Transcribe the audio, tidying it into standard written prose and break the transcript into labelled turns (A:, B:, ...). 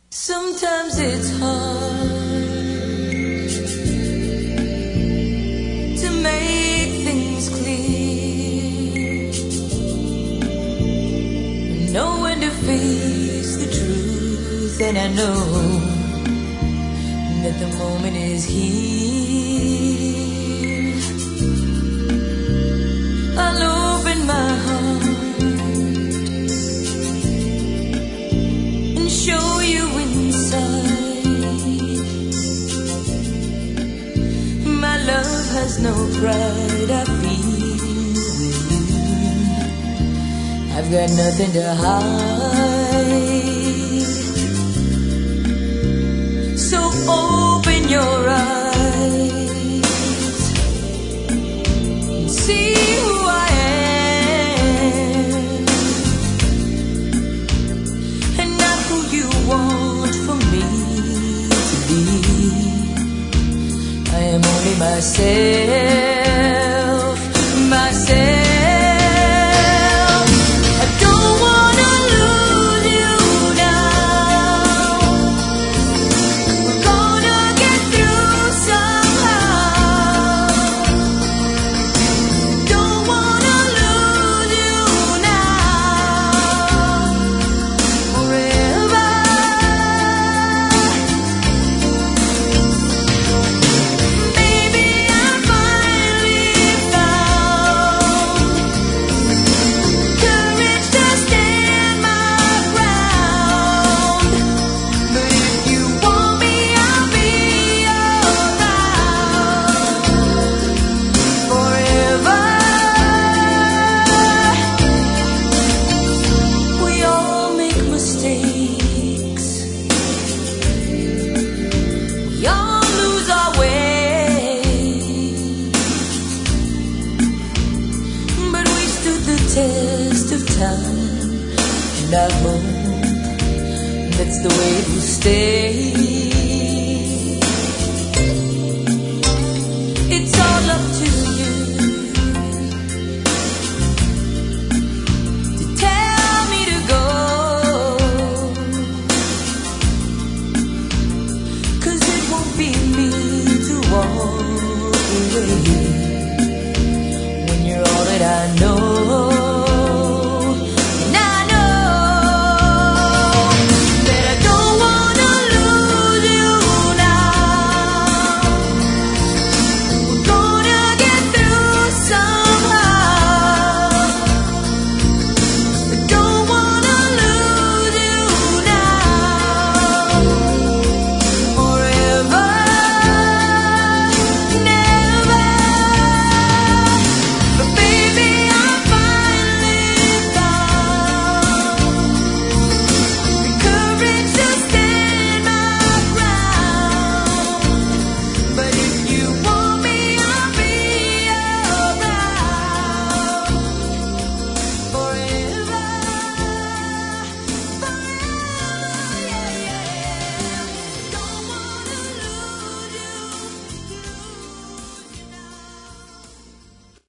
A: Sometimes it's hard to make things clear, know when to face the truth, and I know that the moment is here. I'll open my heart and show you my love has no pride. I feel with you. I've got nothing to hide. So open your eyes and see who I am, and not who you want for me to be. I am only myself, myself. I don't wanna lose you now. We're gonna get through somehow. Don't wanna lose you now. Forever. Test of time, and I hope that's the way it will stay.